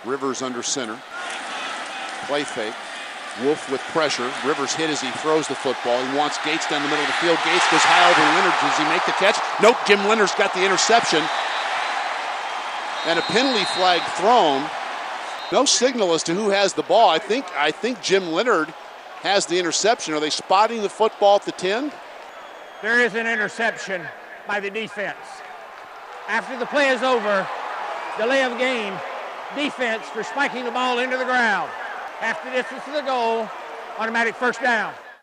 Rivers under center. Play fake. Wolf with pressure. Rivers hit as he throws the football. He wants Gates down the middle of the field. Gates goes high over Leonard. Does he make the catch? Nope. Jim Leonard's got the interception. And a penalty flag thrown. No signal as to who has the ball. I think Jim Leonard has the interception. Are they spotting the football at the 10? There is an interception by the defense. After the play is over, delay of game, defense for spiking the ball into the ground. Half the distance to the goal, automatic first down.